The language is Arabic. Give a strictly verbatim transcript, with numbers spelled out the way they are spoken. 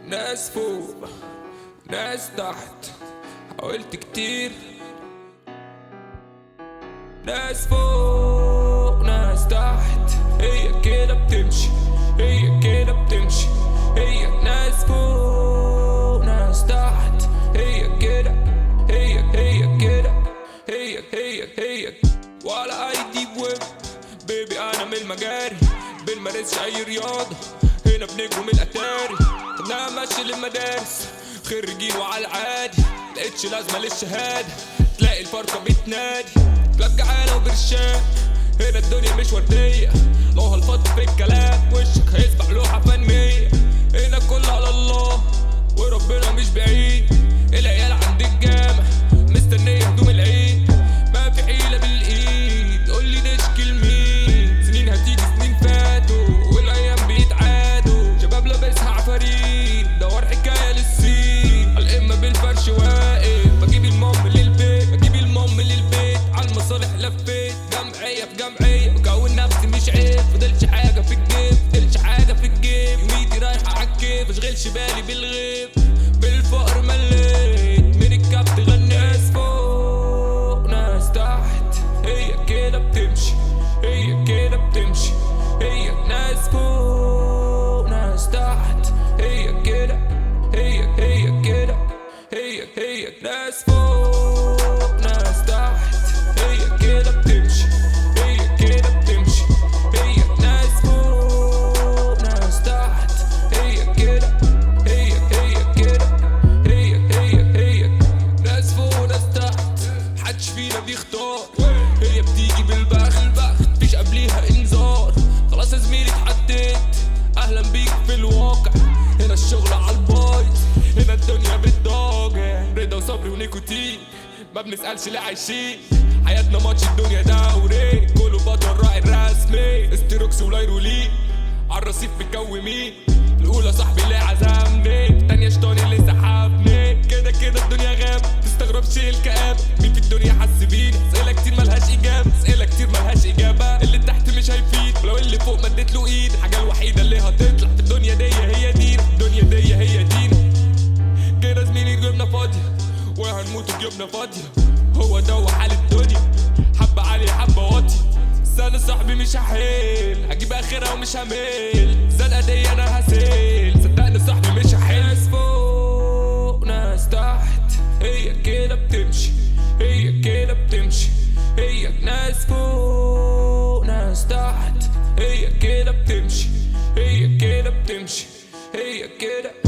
ناس فوق ناس تحت، حاولت كتير. ناس فوق ناس تحت، هي كده بتمشي، هي كده بتمشي. هي ناس فوق ناس تحت، هي كده، هي هي كده، هي هي هي. ولا اي ديب ويب بيبي، انا من المجاري بنمارسش اي رياضة، هنا بنجرم الاتاري. انا ماشي للمدارس خريجين وعلى العادي، لقيتش لازمة للشهادة، تلاقي الفرقة بتنادي كلاب جعانة وبرشام. هنا الدنيا مش وردية، لو هالفض في الكلام وشك هيسبق لوحة فنية. هنا كله على الله وربنا مش بعيد، العيال عند الجامع مستنية هدوم العيد. ما في حيلة بالايد، قولي نشكي لمين؟ سنين هتيجي سنين فاتوا والايام بيتعادوا، شباب لابسها عفاريت دور حكاية للسين. الامة بالفرش واقف، بجيب المام للبيت، بجيب المام للبيت. عالمصالح لفيت جمعية في جمعية، بكون نفسي مش عيب، فضلش حاجة في الجيب، فضلش حاجة في الجيب. يوميتي رايحة عالكيف، مشغلش بالي بالغيب، بالفقر مليت من الكبت غنيت. ناس فوق ناس تحت، هي كده بتمشي، هي كده بتمشي. هي ناس فوق ناس تحت، هي كده، هي هي كده، هي هي. ناس فوق ناس تحت، هي كده بتمشي، هي كده بتمشي. هي ناس فوق ناس تحت، هي كده، هي هي كده، هي هي هي. ناس فوق ناس تحت، محدش فينا بيختار، هي بتيجي بالبخت، مفيش قبليها انذار. خلاص يا زميلي اتحددت، اهلا بيك في الواقع. هنا الشغل عالبايظ، هنا الدنيا بتضاجع، رضا وصبر ونيكوتين، ما بنسألش ليه عايشين. حياتنا ماتش الدنيا دوري، كله بطل راعي الرسمي. استروكس ولايرولين عالرصيف مكومين، الاولى صاحبي اللي عزمني، التانية شطاني اللي سحبني. كده كده الدنيا غاب، متستغربش الكآبة، مين في الدنيا حس بينا؟ اسئلة كتير ملهاش اجابة، اسئلة كتير ملهاش اجابة. اللي تحت مش هيفيد، ولو اللي فوق مديت له ايد. الحاجة الوحيدة اللي هتطلع في الدنيا دي هي دينا، الدنيا دي هي دينا. كده زميلي جبنا فاضية وهنموت جبنا فاضية، هو ده حال الدنيا، حبة عالية حبة واطية. سنة صاحبي مش هحيل، هجيب اخرها ومش هميل، الزنقة دي انا هسيل، صدقني صاحبي مش هحيل. ناس فوق ناس تحت، هي كده بتمشي، هي كده بتمشي. هي ناس فوق ناس تحت، هي كده بتمشي، هي كده بتمشي. هي كده